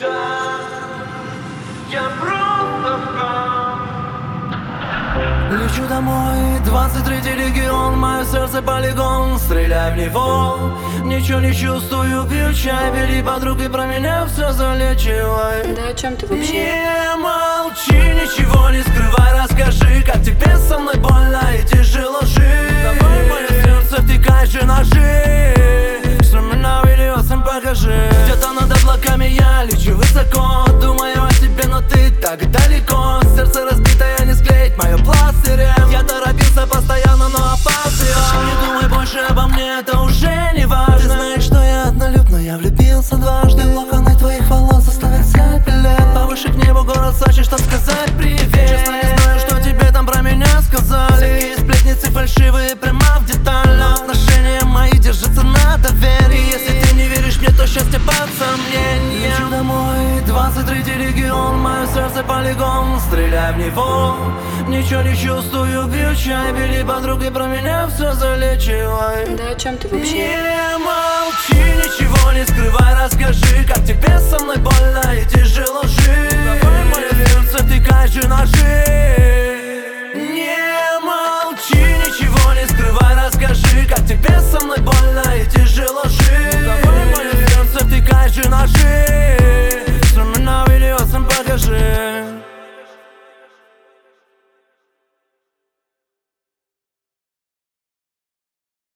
Да, я просто сам. Лечу домой, 23-й регион, мое сердце полигон, стреляй в него. Ничего не чувствую, пью чай, бери подруг и про меня все залечивай. Да о чем ты вообще? Не молчи, ничего не скрывай, расскажи, как тебе со мной больно и тяжело жить. Давай мое сердце втекай же ножи, что меня видеосом покажи. Где-то над облаками я лечу высоко, думаю о тебе, но ты так далеко. Сердце разбитое не склеить мое пластырем. Я торопился постоянно, но опаздывал. Не думай больше обо мне, это уже не важно. Ты знаешь, что я однолюб, но я влюбился дважды. Локоны твоих волос заставят 7 лет. Повыше к небу город Сочи, что сказать привет. Честно не знаю, что тебе там про меня сказали. Всякие сплетницы фальшивые, прямо в деталь. Но отношения мои держатся на доверии. Если ты не веришь мне, то счастье под сомнением. Лечу домой, 23-й регион, мое сердце полигон, стреляй в него. Ничего не чувствую, пью чай, бери подруг и про меня все залечивай. Да о чем ты вообще? Не молчи, ничего не скрывай, расскажи, как тебе со мной больно и тяжело жить.